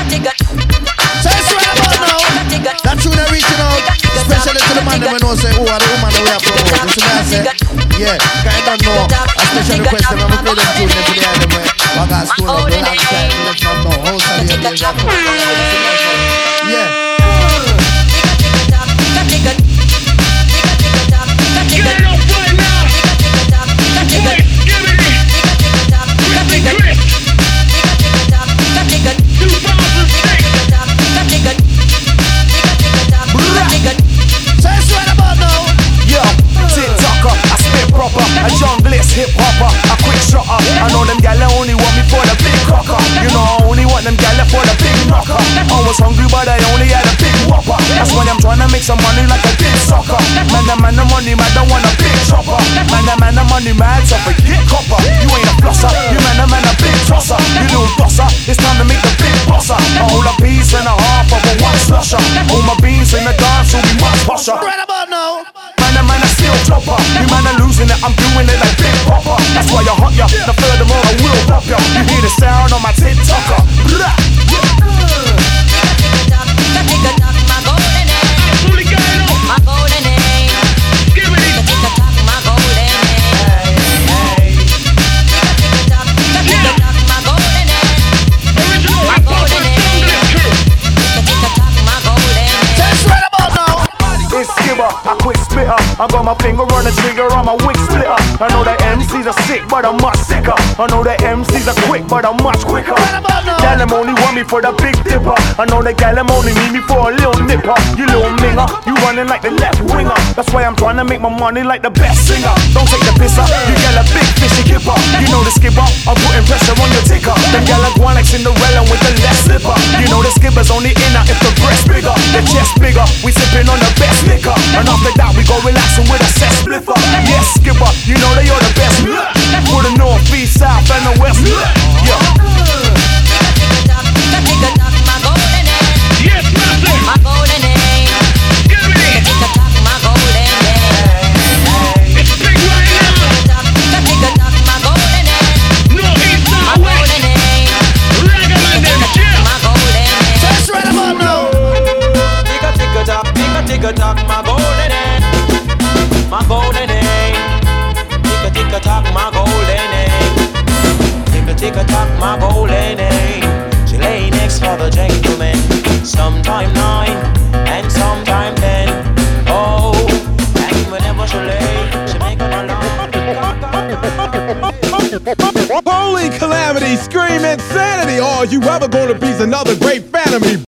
So it's right about now. That tune are reaching out, especially to the man that we know say, oh, the woman that we have promoted. You see what I say? Yeah, I don't know. A special request them, I'm play them tune them today and them way. I got school up the last time, let them know. House of the days are coming. Yeah. Get it up right now. Wait, give me this. Chris. 2006. So it's right about now. Yeah, TikToker, I spit proper. A junglist hip hopper, a quick shotter. I know them gals only want me for the big cocker. You know I only want them gals for the big knocker. I was hungry but I only had a big whopper. That's why I'm trying to make some money like a big sucker. Man, the money, man, don't want a big chopper. Man, the money, man, so forget copper. You ain't a flosser, you man, a big tosser. You little bosser, it's time to make the big bosser. A whole a piece and a half of a one slusher. All my beans in the dance will be much posher. Right about now. Man, I still chopper. You man are losing it, I'm doing it like Big Popper. That's why I hot ya, now furthermore I will pop ya. You hear the sound on my TikToker. Blah. Absolutely going on. My golden age. Give me this. My golden age. My golden age. Original hip hop and junglist crew. My golden age. So it's right about now. It's Skibber, a quick spitter. I got my finger on the trigger on my wig splitter. I know the MCs are sick, but I'm much sicker. I know the MCs are quick, but I'm much quicker. Gal them only want me for the big dipper. I know the gal them only need me for a little nipper. You little minger, you running like the left winger. That's why I'm trying to make my money like the best singer. Don't take the pisser, you gal a big fishy kipper. You know the skipper, I'm putting pressure on your ticker. Them gal are going like Cinderella with the left slipper. You know the skipper's only inner if the breast bigger, the chest bigger. We sipping on the best liquor, and after that we go relaxing with a set spliffer. Yes, skipper, you know that you're the best. For the north, east, south, and the west. Yeah. My golden age. Yes, massive. My golden age. Give me this. My golden age. It's big right now. My golden age. No east, My south, west. golden age. Ragaman them shit. My golden age. So it's right about now. Tick-a-tick-a-tock, my golden age. My golden age. Tick-a-tick-a-tock, my golden age. Tick-a-tick-a-tock, my golden age. She lay next for the gentleman. Sometime 9 and sometime 10. Oh, and whenever she lay, she make an alarm. Holy calamity, scream insanity. All you ever gonna be's another great fan of me.